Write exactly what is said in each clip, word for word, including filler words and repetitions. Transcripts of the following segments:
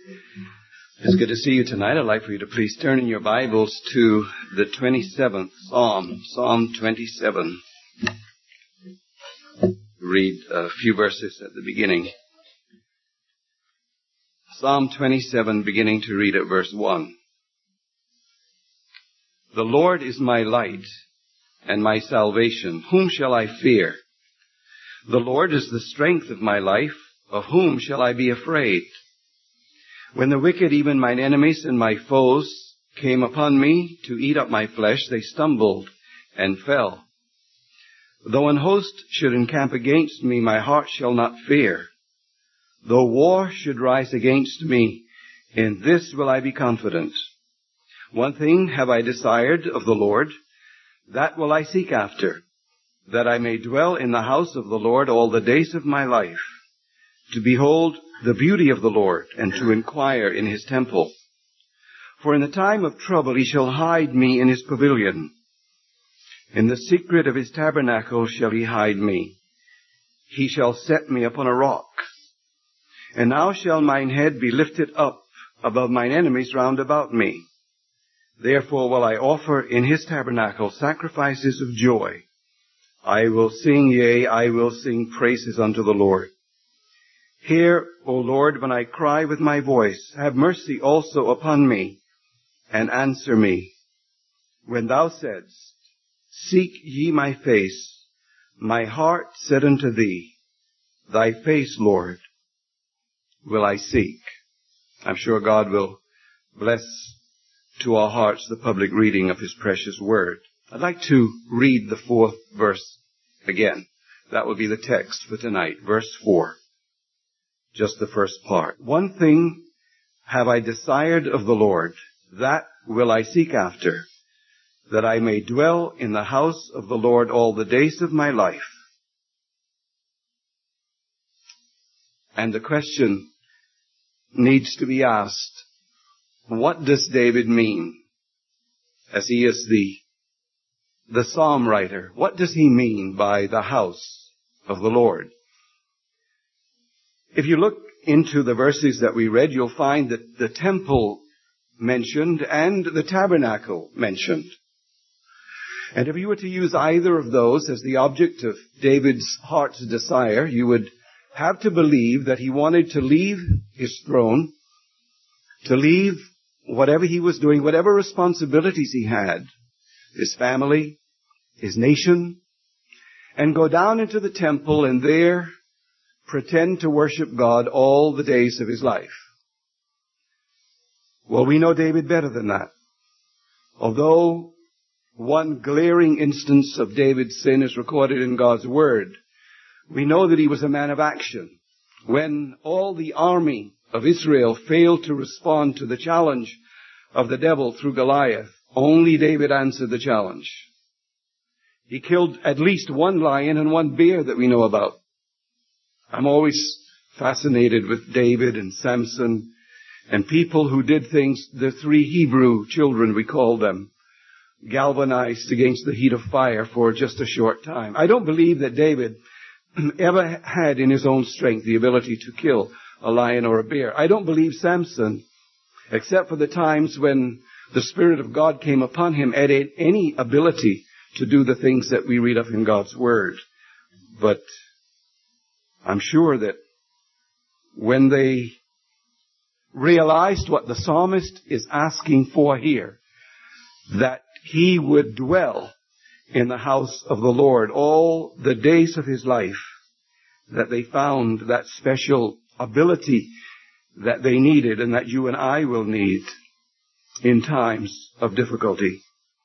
It's good to see you tonight. I'd like for you to please turn in your Bibles to the twenty-seventh Psalm, Psalm twenty-seven. Read a few verses at the beginning. Psalm twenty-seven, beginning to read at verse one. The Lord is my light and my salvation. Whom shall I fear? The Lord is the strength of my life. Of whom shall I be afraid? When the wicked, even mine enemies and my foes, came upon me to eat up my flesh, they stumbled and fell. Though an host should encamp against me, my heart shall not fear. Though war should rise against me, in this will I be confident. One thing have I desired of the Lord, that will I seek after, that I may dwell in the house of the Lord all the days of my life, to behold the beauty of the Lord, and to inquire in his temple. For in the time of trouble he shall hide me in his pavilion. In the secret of his tabernacle shall he hide me. He shall set me upon a rock. And now shall mine head be lifted up above mine enemies round about me. Therefore will I offer in his tabernacle sacrifices of joy. I will sing, yea, I will sing praises unto the Lord. Hear, O Lord, when I cry with my voice. Have mercy also upon me, and answer me. When thou saidst, seek ye my face, my heart said unto thee, thy face, Lord, will I seek. I'm sure God will bless to our hearts the public reading of his precious word. I'd like to read the fourth verse again. That will be the text for tonight, verse four. Just the first part. One thing have I desired of the Lord, that will I seek after, that I may dwell in the house of the Lord all the days of my life. And the question needs to be asked, what does David mean? As he is the, the psalm writer, what does he mean by the house of the Lord? If you look into the verses that we read, you'll find that the temple mentioned and the tabernacle mentioned. And if you were to use either of those as the object of David's heart's desire, you would have to believe that he wanted to leave his throne, to leave whatever he was doing, whatever responsibilities he had, his family, his nation, and go down into the temple and there pretend to worship God all the days of his life. Well, we know David better than that. Although one glaring instance of David's sin is recorded in God's word, we know that he was a man of action. When all the army of Israel failed to respond to the challenge of the devil through Goliath, only David answered the challenge. He killed at least one lion and one bear that we know about. I'm always fascinated with David and Samson and people who did things, the three Hebrew children, we call them, galvanized against the heat of fire for just a short time. I don't believe that David ever had in his own strength the ability to kill a lion or a bear. I don't believe Samson, except for the times when the Spirit of God came upon him, had any ability to do the things that we read of in God's Word. But I'm sure that when they realized what the psalmist is asking for here, that he would dwell in the house of the Lord all the days of his life, that they found that special ability that they needed and that you and I will need in times of difficulty.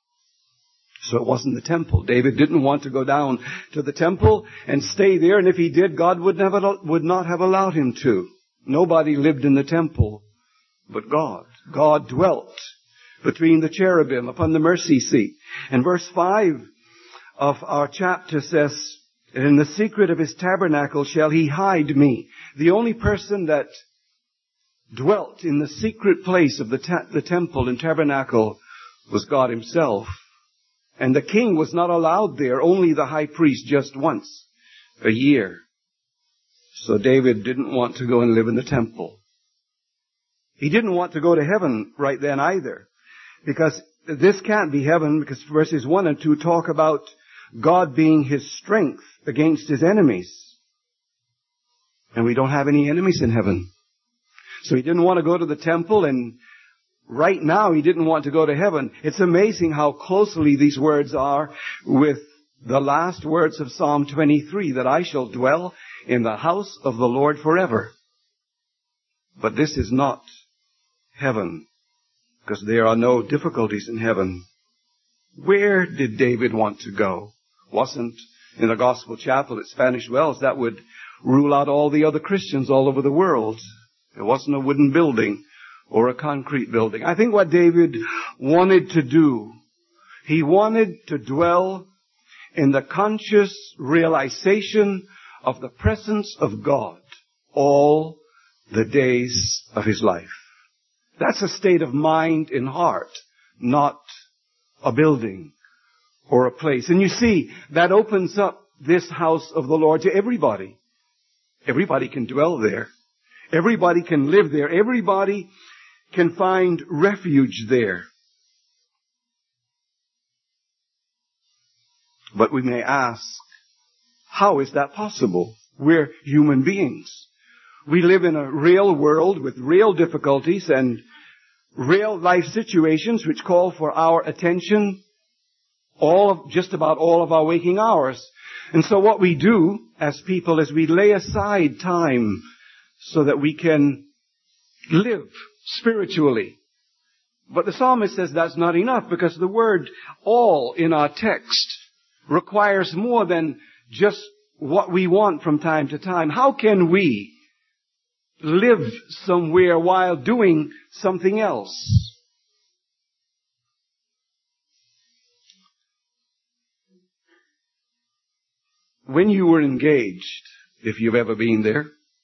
So it wasn't the temple. David didn't want to go down to the temple and stay there, and if he did, God would never, would not have allowed him to. Nobody lived in the temple but God. God dwelt between the cherubim upon the mercy seat. And verse five of our chapter says, in the secret of his tabernacle shall he hide me. The only person that dwelt in the secret place of the, ta- the temple and tabernacle was God himself. And the king was not allowed there, only the high priest just once a year. So David didn't want to go and live in the temple. He didn't want to go to heaven right then either, because this can't be heaven, because verses one and two talk about God being his strength against his enemies. And we don't have any enemies in heaven. So he didn't want to go to the temple, and right now he didn't want to go to heaven. It's amazing how closely these words are with the last words of Psalm twenty-three, that I shall dwell in the house of the Lord forever. But this is not heaven, because there are no difficulties in heaven. Where did David want to go? Wasn't in the Gospel Chapel at Spanish Wells. That would rule out all the other Christians all over the world. It wasn't a wooden building or a concrete building. I think what David wanted to do, he wanted to dwell in the conscious realization of the presence of God all the days of his life. That's a state of mind and heart, not a building or a place. And you see, that opens up this house of the Lord to everybody. Everybody can dwell there. Everybody can live there. Everybody can find refuge there. But we may ask, how is that possible? We're human beings. We live in a real world with real difficulties and real life situations which call for our attention all of, just about all of our waking hours. And so what we do as people is we lay aside time so that we can live spiritually. But the psalmist says that's not enough, because the word all in our text requires more than just what we want from time to time. How can we live somewhere while doing something else? When you were engaged, if you've ever been there,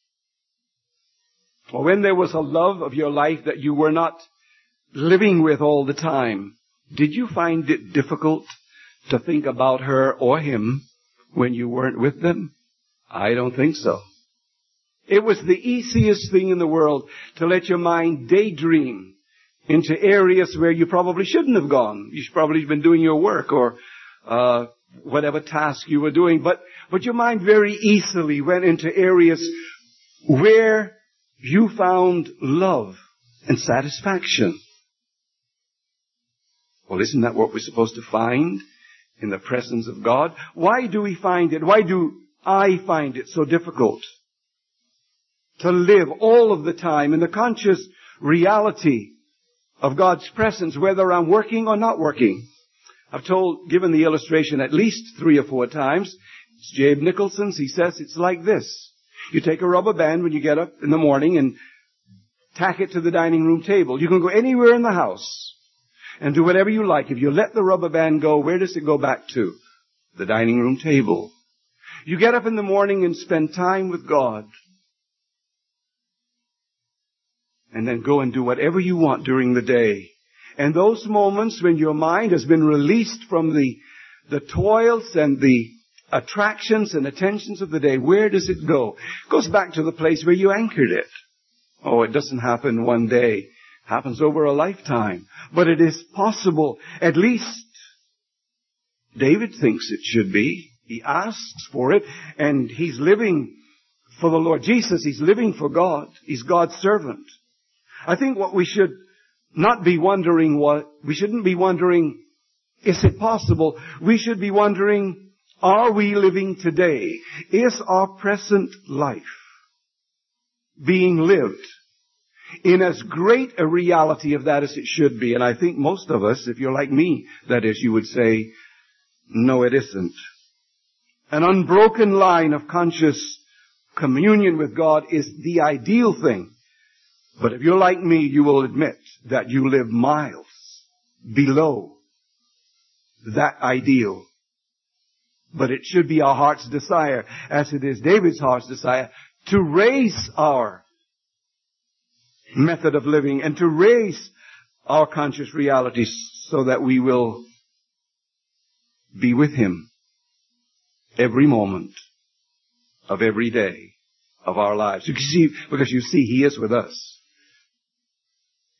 or when there was a love of your life that you were not living with all the time, did you find it difficult to think about her or him when you weren't with them? I don't think so. It was the easiest thing in the world to let your mind daydream into areas where you probably shouldn't have gone. You should probably have been doing your work or uh whatever task you were doing. But, but your mind very easily went into areas where you found love and satisfaction. Well, isn't that what we're supposed to find in the presence of God? Why do we find it? Why do I find it so difficult to live all of the time in the conscious reality of God's presence, whether I'm working or not working? I've told, given the illustration at least three or four times. It's Jabe Nicholson's. He says it's like this. You take a rubber band when you get up in the morning and tack it to the dining room table. You can go anywhere in the house and do whatever you like. If you let the rubber band go, where does it go back to? The dining room table. You get up in the morning and spend time with God, and then go and do whatever you want during the day. And those moments when your mind has been released from the, the toils and the attractions and attentions of the day, where does it go? It goes back to the place where you anchored it. Oh, it doesn't happen one day. It happens over a lifetime. But it is possible. At least David thinks it should be. He asks for it, and he's living for the Lord Jesus. He's living for God. He's God's servant. I think what we should not be wondering what, we shouldn't be wondering, is it possible? We should be wondering, are we living today? Is our present life being lived in as great a reality of that as it should be? And I think most of us, if you're like me, that is, you would say, no, it isn't. An unbroken line of conscious communion with God is the ideal thing. But if you're like me, you will admit that you live miles below that ideal. But it should be our heart's desire, as it is David's heart's desire, to raise our method of living and to raise our conscious realities so that we will be with Him every moment of every day of our lives. You see, because you see, He is with us.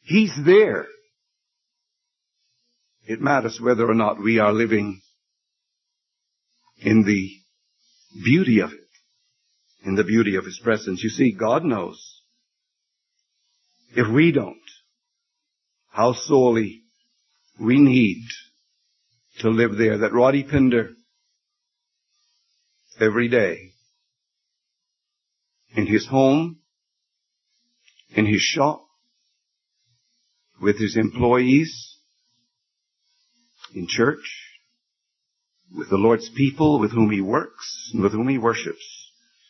He's there. It matters whether or not we are living in the beauty of it, in the beauty of His presence. You see, God knows. If we don't, how sorely we need to live there. That Roddy Pinder, every day, in his home, in his shop, with his employees, in church, with the Lord's people with whom he works and with whom he worships.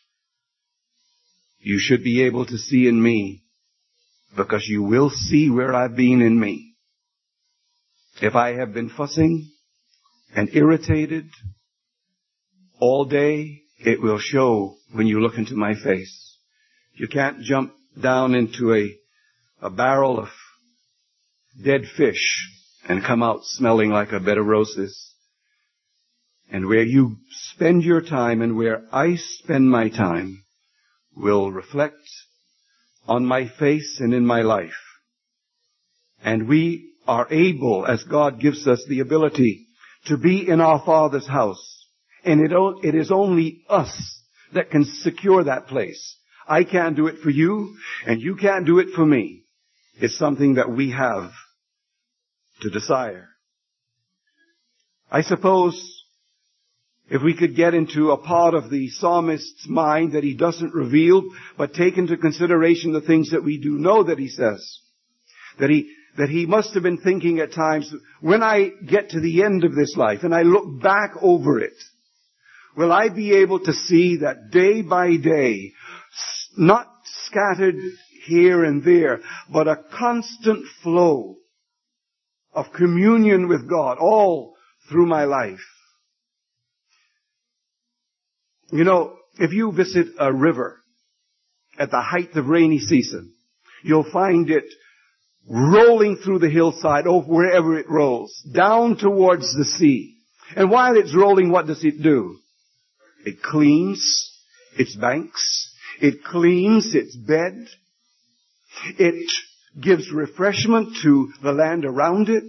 You should be able to see in me, because you will see where I've been in me. If I have been fussing and irritated all day, it will show when you look into my face. You can't jump down into a, a barrel of dead fish and come out smelling like a bed of roses. And where you spend your time and where I spend my time will reflect on my face and in my life. And we are able, as God gives us the ability, to be in our Father's house. And it, it is only us that can secure that place. I can't do it for you, and you can't do it for me. It's something that we have to desire. I suppose if we could get into a part of the psalmist's mind that he doesn't reveal, but take into consideration the things that we do know that he says, that he that he must have been thinking at times, when I get to the end of this life and I look back over it, will I be able to see that day by day, not scattered here and there, but a constant flow of communion with God all through my life? You know, if you visit a river at the height of rainy season, you'll find it rolling through the hillside, or wherever it rolls, down towards the sea. And while it's rolling, what does it do? It cleans its banks. It cleans its bed. It gives refreshment to the land around it.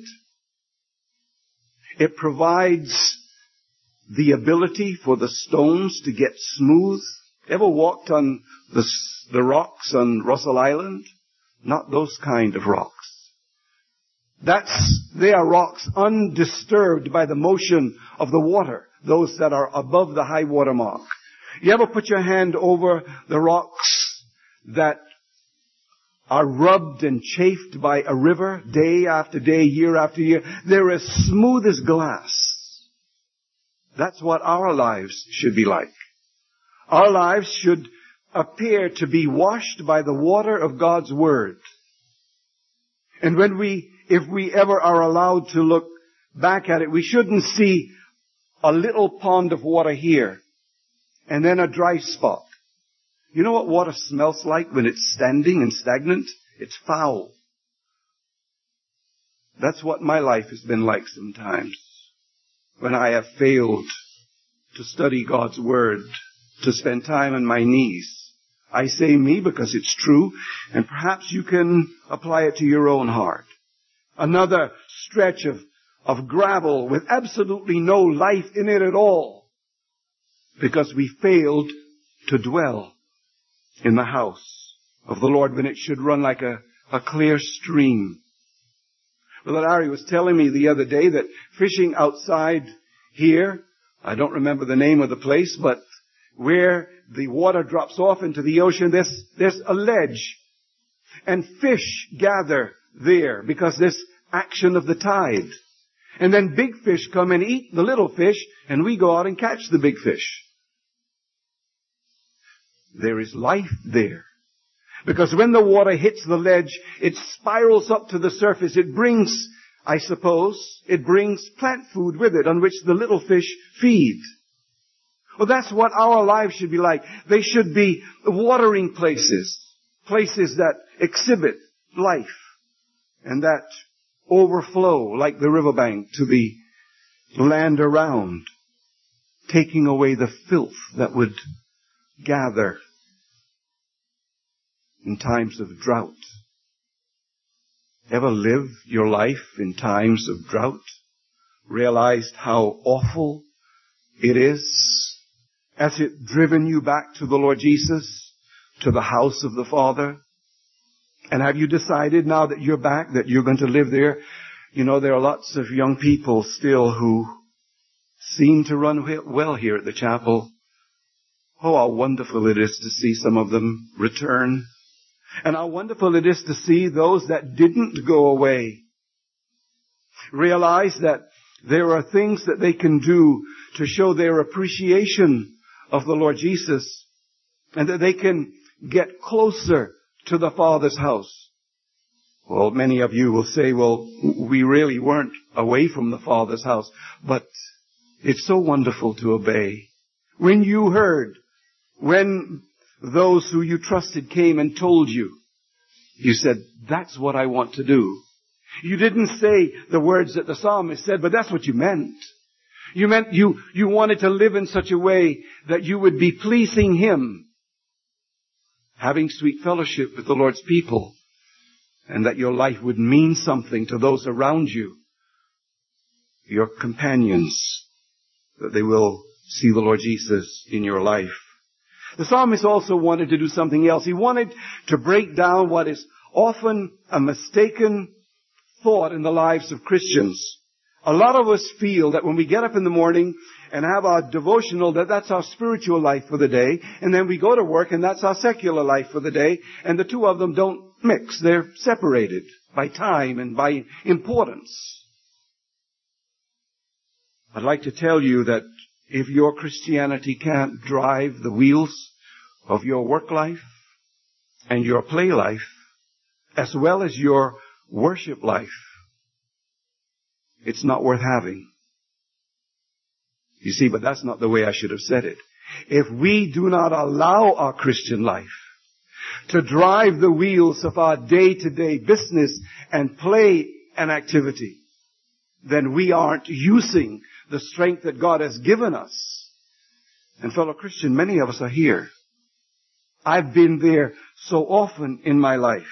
It provides the ability for the stones to get smooth. Ever walked on the, the rocks on Russell Island? Not those kind of rocks. That's, they are rocks undisturbed by the motion of the water, those that are above the high water mark. You ever put your hand over the rocks that are rubbed and chafed by a river day after day, year after year? They're as smooth as glass. That's what our lives should be like. Our lives should appear to be washed by the water of God's Word. And when we, if we ever are allowed to look back at it, we shouldn't see a little pond of water here and then a dry spot. You know what water smells like when it's standing and stagnant? It's foul. That's what my life has been like sometimes, when I have failed to study God's Word, to spend time on my knees. I say me because it's true, and perhaps you can apply it to your own heart. Another stretch of, of gravel with absolutely no life in it at all, because we failed to dwell in the house of the Lord when it should run like a, a clear stream. Well, Larry was telling me the other day that fishing outside here, I don't remember the name of the place, but where the water drops off into the ocean, there's, there's a ledge. And fish gather there because there's action of the tide. And then big fish come and eat the little fish, and we go out and catch the big fish. There is life there. Because when the water hits the ledge, it spirals up to the surface. It brings, I suppose, it brings plant food with it on which the little fish feed. Well, that's what our lives should be like. They should be watering places, places that exhibit life and that overflow like the riverbank to the land around, taking away the filth that would gather in times of drought. Ever lived your life in times of drought? Realized how awful it is? Has it driven you back to the Lord Jesus, to the house of the Father? And have you decided now that you're back, that you're going to live there? You know, there are lots of young people still who seem to run well here at the chapel. Oh, how wonderful it is to see some of them return. And how wonderful it is to see those that didn't go away realize that there are things that they can do to show their appreciation of the Lord Jesus, and that they can get closer to the Father's house. Well, many of you will say, well, we really weren't away from the Father's house, but it's so wonderful to obey. When you heard, when those who you trusted came and told you, you said, that's what I want to do. You didn't say the words that the psalmist said, but that's what you meant. You meant you, you wanted to live in such a way that you would be pleasing Him, having sweet fellowship with the Lord's people, and that your life would mean something to those around you, your companions, that they will see the Lord Jesus in your life. The psalmist also wanted to do something else. He wanted to break down what is often a mistaken thought in the lives of Christians. A lot of us feel that when we get up in the morning and have our devotional, that that's our spiritual life for the day, and then we go to work and that's our secular life for the day, and the two of them don't mix. They're separated by time and by importance. I'd like to tell you that if your Christianity can't drive the wheels of your work life and your play life, as well as your worship life, it's not worth having. You see, but that's not the way I should have said it. If we do not allow our Christian life to drive the wheels of our day-to-day business and play and activity, then we aren't using the strength that God has given us. And fellow Christian, many of us are here. I've been there so often in my life.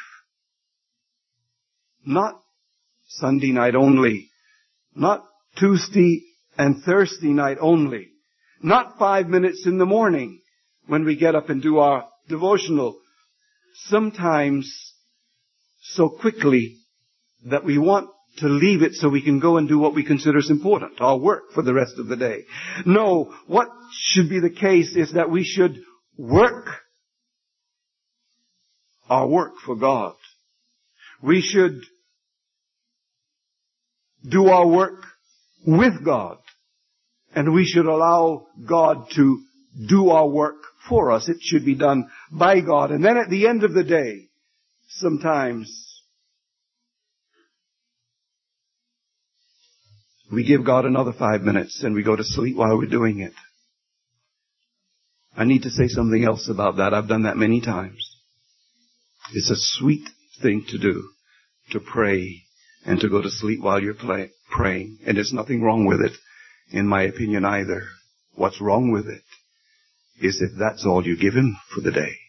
Not Sunday night only. Not Tuesday and Thursday night only. Not five minutes in the morning when we get up and do our devotional. Sometimes so quickly that we want to leave it so we can go and do what we consider is important, our work for the rest of the day. No, what should be the case is that we should work our work for God. We should do our work with God. And we should allow God to do our work for us. It should be done by God. And then at the end of the day, sometimes we give God another five minutes and we go to sleep while we're doing it. I need to say something else about that. I've done that many times. It's a sweet thing to do, to pray and to go to sleep while you're play, praying. And there's nothing wrong with it, in my opinion, either. What's wrong with it is if that's all you give Him for the day.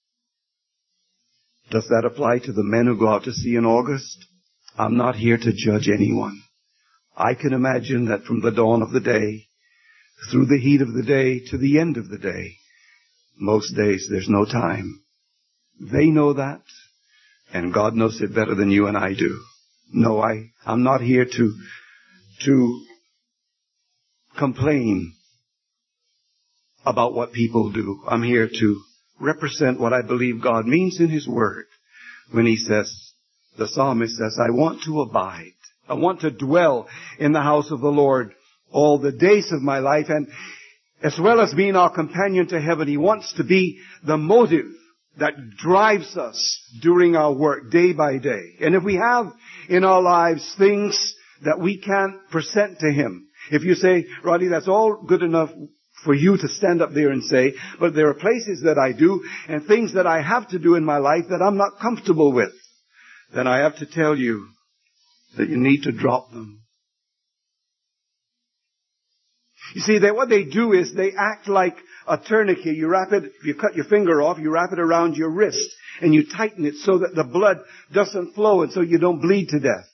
Does that apply to the men who go out to sea in August? I'm not here to judge anyone. I can imagine that from the dawn of the day, through the heat of the day, to the end of the day, most days there's no time. They know that, and God knows it better than you and I do. No, I, I'm not here to, to complain about what people do. I'm here to represent what I believe God means in His Word when He says, the psalmist says, I want to abide. I want to dwell in the house of the Lord all the days of my life. And as well as being our companion to heaven, He wants to be the motive that drives us during our work day by day. And if we have in our lives things that we can't present to Him, if you say, Roddy, that's all good enough for you to stand up there and say, but there are places that I do and things that I have to do in my life that I'm not comfortable with, then I have to tell you that you need to drop them. You see, they, what they do is they act like a tourniquet. You wrap it, if you cut your finger off, you wrap it around your wrist and you tighten it so that the blood doesn't flow and so you don't bleed to death.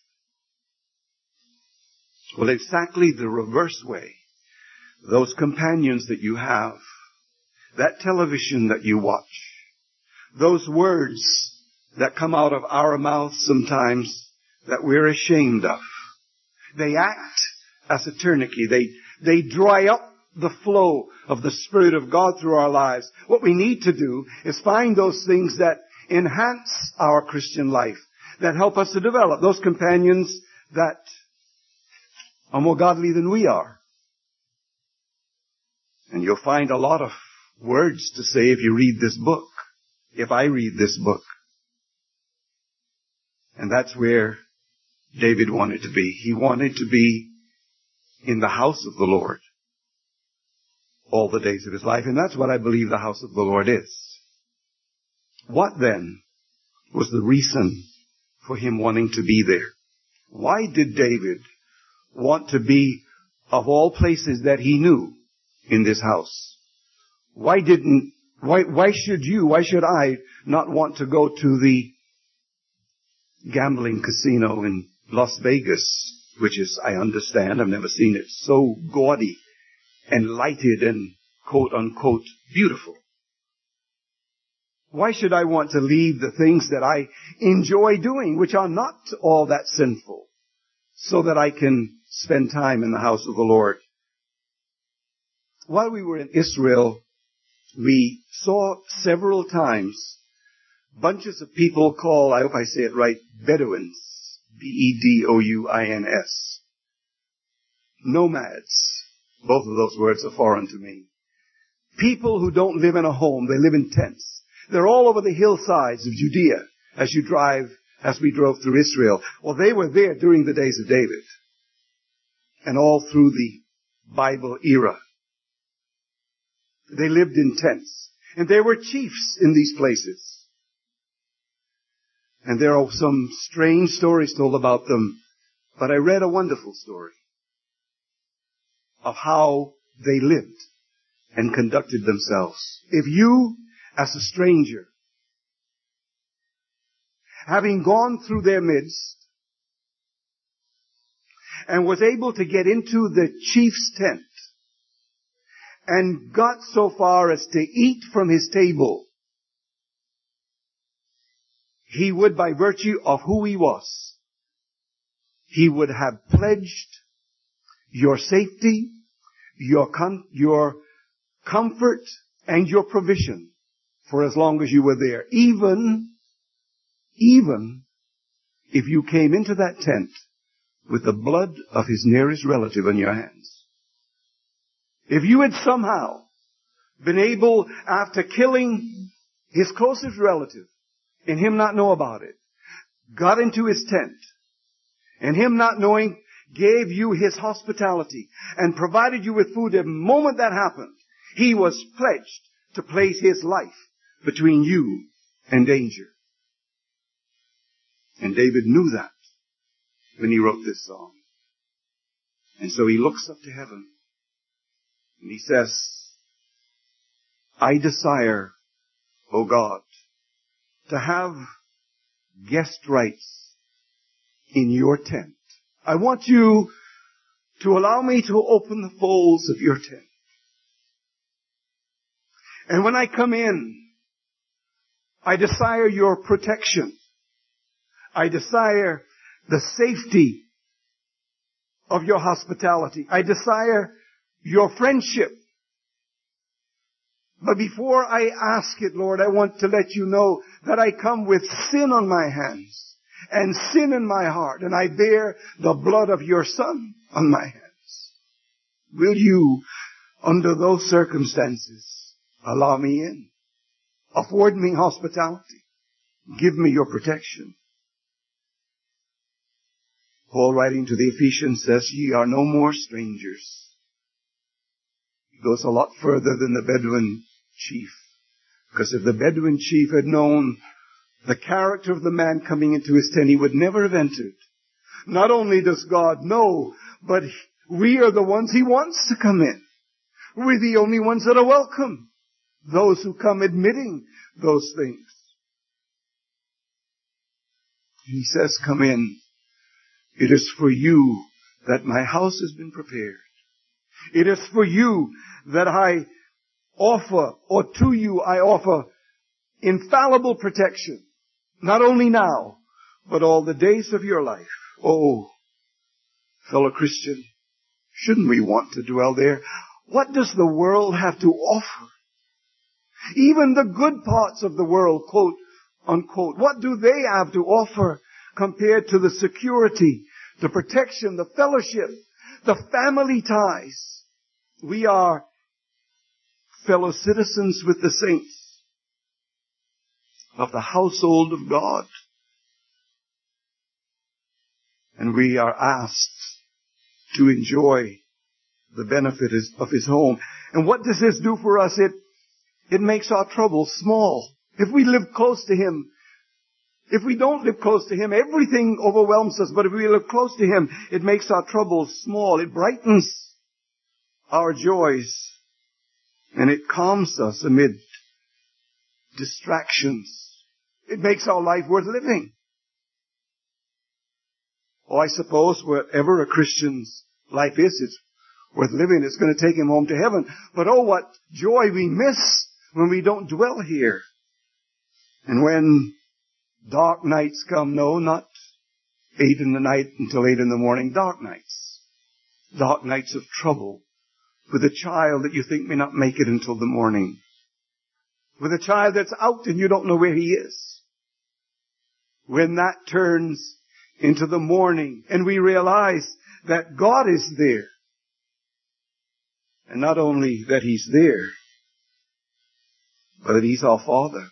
Well, exactly the reverse way. Those companions that you have, that television that you watch, those words that come out of our mouths sometimes that we're ashamed of, they act as a tourniquet. They, they dry up the flow of the Spirit of God through our lives. What we need to do is find those things that enhance our Christian life, that help us to develop those companions that are more godly than we are. And you'll find a lot of words to say if you read this book, if I read this book. And that's where David wanted to be. He wanted to be in the house of the Lord all the days of his life. And that's what I believe the house of the Lord is. What then was the reason for him wanting to be there? Why did David want to be, of all places that he knew, in this house? Why didn't, why, why should you, why should I not want to go to the gambling casino in Las Vegas, which is, I understand, I've never seen it, so gaudy and lighted and quote unquote beautiful? Why should I want to leave the things that I enjoy doing, which are not all that sinful, so that I can spend time in the house of the Lord? While we were in Israel, we saw several times bunches of people called, I hope I say it right, Bedouins. B E D O U I N S. Nomads. Both of those words are foreign to me. People who don't live in a home, they live in tents. They're all over the hillsides of Judea as you drive, as we drove through Israel. Well, they were there during the days of David and all through the Bible era. They lived in tents. And there were chiefs in these places. And there are some strange stories told about them. But I read a wonderful story of how they lived and conducted themselves. If you, as a stranger, having gone through their midst and was able to get into the chief's tent, and got so far as to eat from his table, he would, by virtue of who he was, he would have pledged your safety, your com- your comfort, and your provision for as long as you were there. Even, even if you came into that tent with the blood of his nearest relative in your hands. If you had somehow been able, after killing his closest relative, and him not know about it, got into his tent, and him not knowing, gave you his hospitality, and provided you with food, the moment that happened, he was pledged to place his life between you and danger. And David knew that when he wrote this song. And so he looks up to heaven. And he says, I desire, O God, to have guest rights in your tent. I want you to allow me to open the folds of your tent. And when I come in, I desire your protection. I desire the safety of your hospitality. I desire your friendship. But before I ask it, Lord, I want to let you know that I come with sin on my hands and sin in my heart, and I bear the blood of your Son on my hands. Will you, under those circumstances, allow me in? Afford me hospitality. Give me your protection. Paul, writing to the Ephesians, says, ye are no more strangers. He goes a lot further than the Bedouin chief. Because if the Bedouin chief had known the character of the man coming into his tent, he would never have entered. Not only does God know, but we are the ones he wants to come in. We're the only ones that are welcome. Those who come admitting those things. He says, come in. It is for you that my house has been prepared. It is for you that I offer, or to you I offer, infallible protection. Not only now, but all the days of your life. Oh, fellow Christian, shouldn't we want to dwell there? What does the world have to offer? Even the good parts of the world, quote, unquote, what do they have to offer compared to the security, the protection, the fellowship, the family ties? We are fellow citizens with the saints of the household of God. And we are asked to enjoy the benefit of His home. And what does this do for us? It, it makes our troubles small. If we live close to Him, if we don't live close to Him, everything overwhelms us. But if we live close to Him, it makes our troubles small. It brightens our joys. And it calms us amid distractions. It makes our life worth living. Oh, I suppose wherever a Christian's life is, it's worth living. It's going to take him home to heaven. But oh, what joy we miss when we don't dwell here. And when dark nights come, no, not eight in the night until eight in the morning, dark nights. Dark nights of trouble. With a child that you think may not make it until the morning. With a child that's out and you don't know where he is. When that turns into the morning and we realize that God is there. And not only that He's there, but that He's our Father.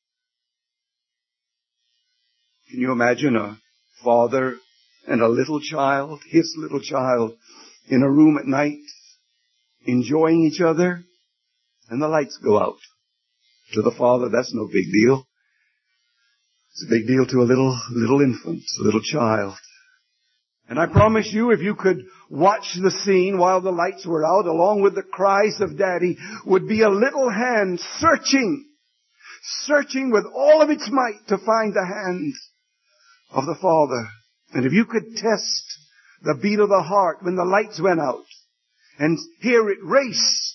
Can you imagine a father and a little child, his little child, in a room at night, enjoying each other, and the lights go out? To the father, that's no big deal. It's a big deal to a little, little infant, a little child. And I promise you, if you could watch the scene while the lights were out, along with the cries of Daddy, would be a little hand searching, searching with all of its might to find the hand of the Father. And if you could test the beat of the heart when the lights went out and hear it race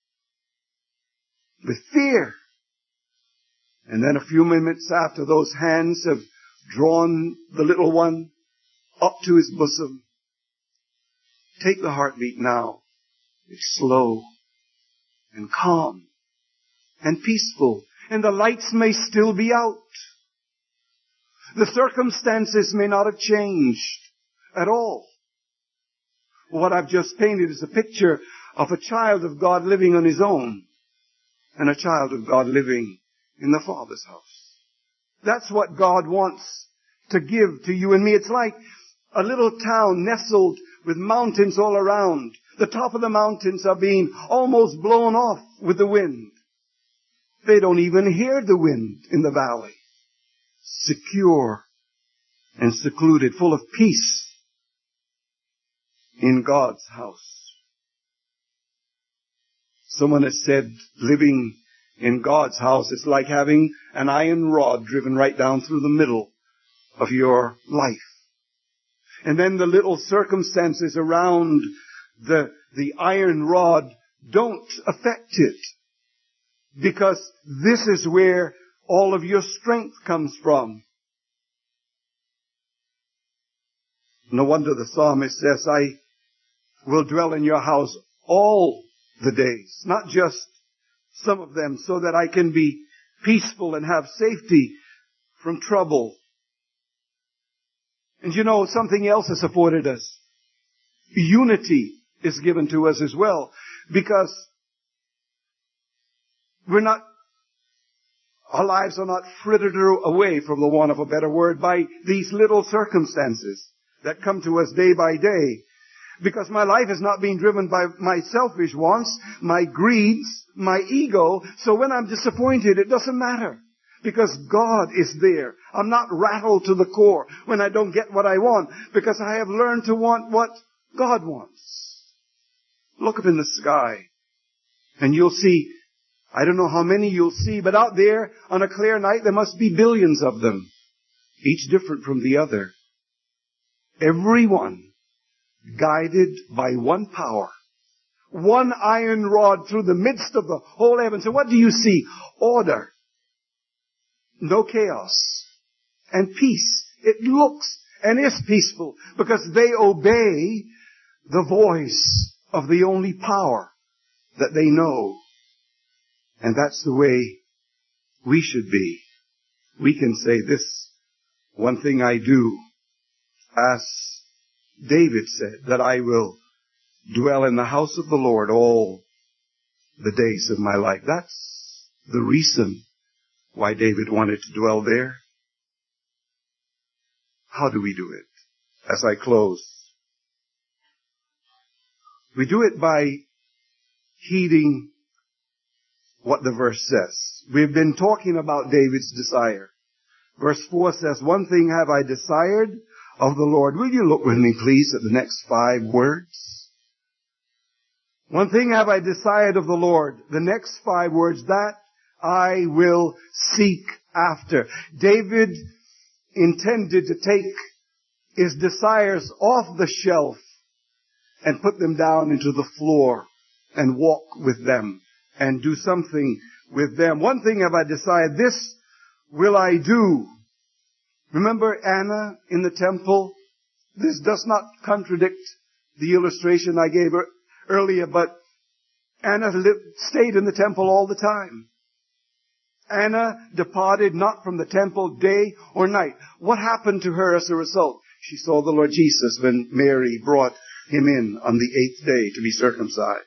with fear, and then a few minutes after those hands have drawn the little one up to his bosom, take the heartbeat now. It's slow and calm and peaceful, and the lights may still be out. The circumstances may not have changed at all. What I've just painted is a picture of a child of God living on his own and a child of God living in the Father's house. That's what God wants to give to you and me. It's like a little town nestled with mountains all around. The top of the mountains are being almost blown off with the wind. They don't even hear the wind in the valley. Secure and secluded, full of peace in God's house. Someone has said living in God's house is like having an iron rod driven right down through the middle of your life. And then the little circumstances around the, the iron rod don't affect it. Because this is where all of your strength comes from. No wonder the psalmist says, I will dwell in your house all the days, not just some of them, so that I can be peaceful and have safety from trouble. And you know, something else is afforded us. Unity is given to us as well, because we're not, our lives are not frittered away, from the want of a better word, by these little circumstances that come to us day by day. Because my life is not being driven by my selfish wants, my greeds, my ego. So when I'm disappointed, it doesn't matter. Because God is there. I'm not rattled to the core when I don't get what I want. Because I have learned to want what God wants. Look up in the sky. And you'll see, I don't know how many you'll see, but out there on a clear night there must be billions of them, each different from the other. Everyone guided by one power, one iron rod through the midst of the whole heavens. So what do you see? Order. No chaos. And peace. It looks and is peaceful because they obey the voice of the only power that they know. And that's the way we should be. We can say this, one thing I do, as David said, that I will dwell in the house of the Lord all the days of my life. That's the reason why David wanted to dwell there. How do we do it? As I close, we do it by heeding what the verse says. We've been talking about David's desire. Verse four says, one thing have I desired of the Lord. Will you look with me, please, at the next five words? One thing have I desired of the Lord. The next five words, that I will seek after. David intended to take his desires off the shelf and put them down into the floor and walk with them and do something with them. One thing have I desired, this will I do. Remember Anna in the temple? This does not contradict the illustration I gave earlier, but Anna lived, stayed in the temple all the time. Anna departed not from the temple day or night. What happened to her as a result? She saw the Lord Jesus when Mary brought him in on the eighth day to be circumcised.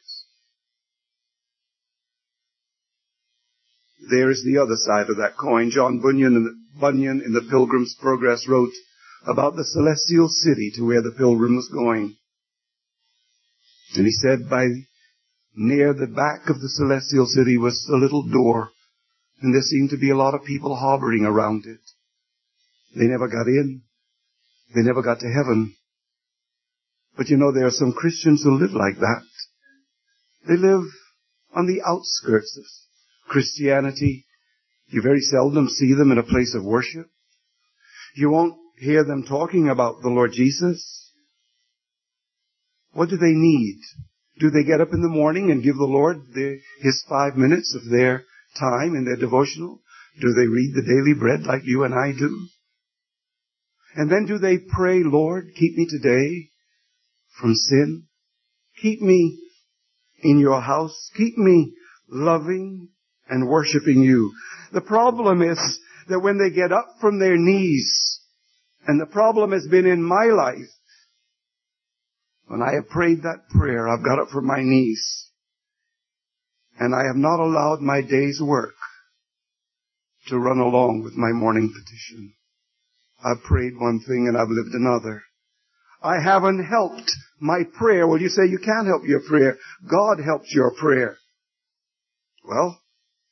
There is the other side of that coin. John Bunyan in the, Bunyan in the Pilgrim's Progress wrote about the celestial city to where the pilgrim was going. And he said, by near the back of the celestial city was a little door, and there seemed to be a lot of people hovering around it. They never got in. They never got to heaven. But you know, there are some Christians who live like that. They live on the outskirts of Christianity. You very seldom see them in a place of worship. You won't hear them talking about the Lord Jesus. What do they need? Do they get up in the morning and give the Lord their, His five minutes of their time in their devotional? Do they read the daily bread like you and I do? And then do they pray, Lord, keep me today from sin? Keep me in your house. Keep me loving and worshiping you. The problem is that when they get up from their knees, and the problem has been in my life, when I have prayed that prayer, I've got up from my knees, and I have not allowed my day's work to run along with my morning petition. I've prayed one thing and I've lived another. I haven't helped my prayer. Well, you say you can't help your prayer. God helps your prayer. Well,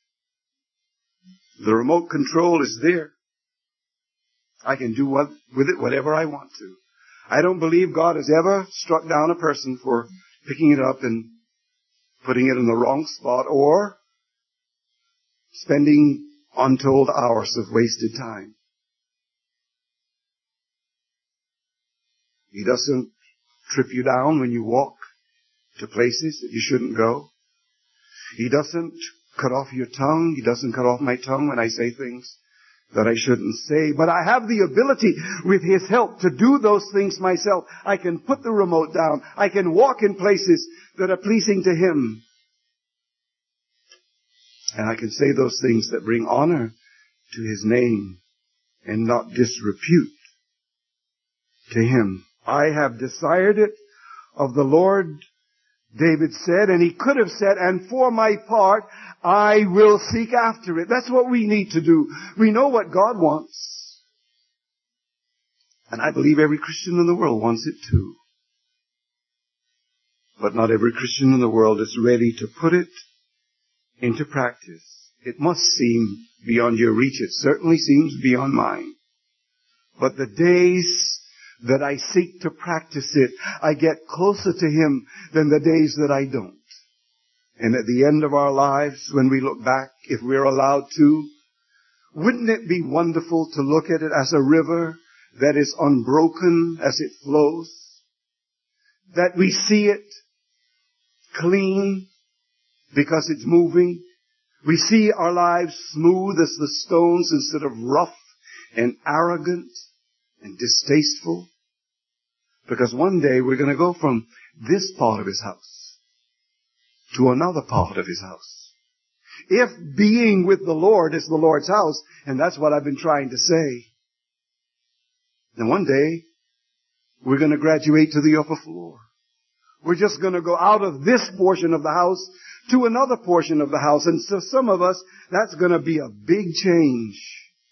the remote control is there. I can do what, with it whatever I want to. I don't believe God has ever struck down a person for picking it up and putting it in the wrong spot or spending untold hours of wasted time. He doesn't trip you down when you walk to places that you shouldn't go. He doesn't cut off your tongue. He doesn't cut off my tongue when I say things that I shouldn't say. But I have the ability, with His help, to do those things myself. I can put the remote down. I can walk in places that are pleasing to Him. And I can say those things that bring honor to His name and not disrepute to Him. I have desired it of the Lord, David said, and he could have said, and for my part, I will seek after it. That's what we need to do. We know what God wants. And I believe every Christian in the world wants it too. But not every Christian in the world is ready to put it into practice. It must seem beyond your reach. It certainly seems beyond mine. But the days that I seek to practice it, I get closer to Him than the days that I don't. And at the end of our lives, when we look back, if we're allowed to, wouldn't it be wonderful to look at it as a river that is unbroken as it flows? That we see it clean because it's moving. We see our lives smooth as the stones instead of rough and arrogant and distasteful. Because one day we're going to go from this part of His house to another part of His house. If being with the Lord is the Lord's house, and that's what I've been trying to say, then one day we're going to graduate to the upper floor. We're just going to go out of this portion of the house to another portion of the house. And so some of us, that's going to be a big change.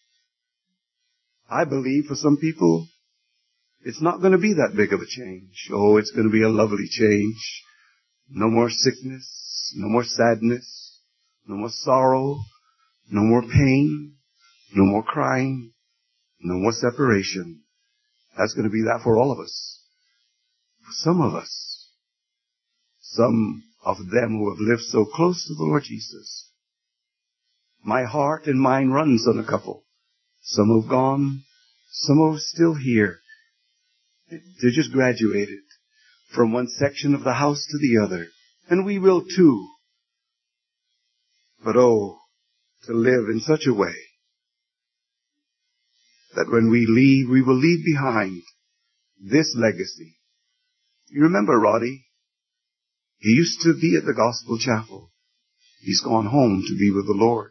I believe for some people, it's not going to be that big of a change. Oh, it's going to be a lovely change. No more sickness, no more sadness, no more sorrow, no more pain, no more crying, no more separation. That's going to be that for all of us. For some of us, some of them who have lived so close to the Lord Jesus. My heart and mind runs on a couple. Some have gone, some are still here. They just graduated from one section of the house to the other. And we will too. But oh, to live in such a way that when we leave, we will leave behind this legacy. You remember Roddy? He used to be at the Gospel Chapel. He's gone home to be with the Lord.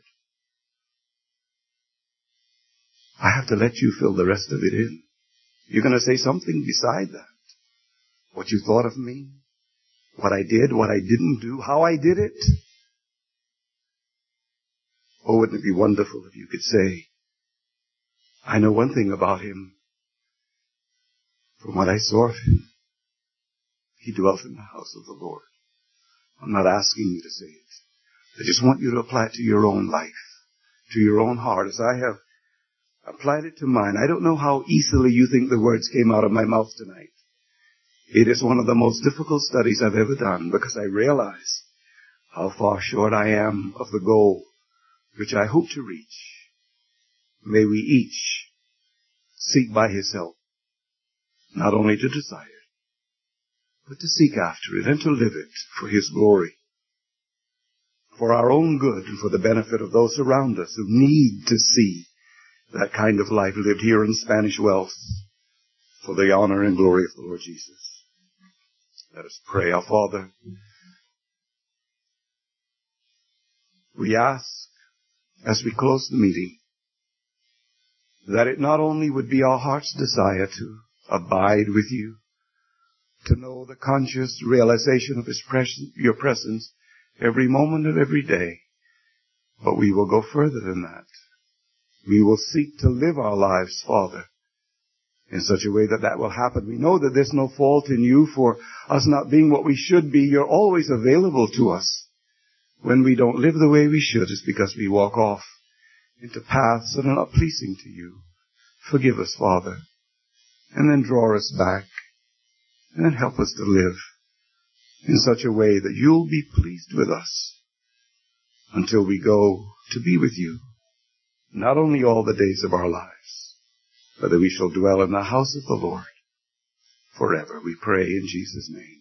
I have to let you fill the rest of it in. You're going to say something beside that. What you thought of me, what I did, what I didn't do, how I did it. Oh, wouldn't it be wonderful if you could say, I know one thing about him. From what I saw of him, he dwelt in the house of the Lord. I'm not asking you to say it. I just want you to apply it to your own life, to your own heart, as I have applied it to mine. I don't know how easily you think the words came out of my mouth tonight. It is one of the most difficult studies I've ever done because I realize how far short I am of the goal which I hope to reach. May we each seek by His help, not only to desire it, but to seek after it and to live it for His glory, for our own good and for the benefit of those around us who need to see that kind of life lived here in Spanish Wells for the honor and glory of the Lord Jesus. Let us pray. Our Father, we ask as we close the meeting that it not only would be our heart's desire to abide with you, to know the conscious realization of His presence, your presence every moment of every day, but we will go further than that. We will seek to live our lives, Father, in such a way that that will happen. We know that there's no fault in you for us not being what we should be. You're always available to us. When we don't live the way we should, it's because we walk off into paths that are not pleasing to you. Forgive us, Father, and then draw us back, and then help us to live in such a way that you'll be pleased with us until we go to be with you, not only all the days of our lives, but that we shall dwell in the house of the Lord forever. We pray in Jesus' name.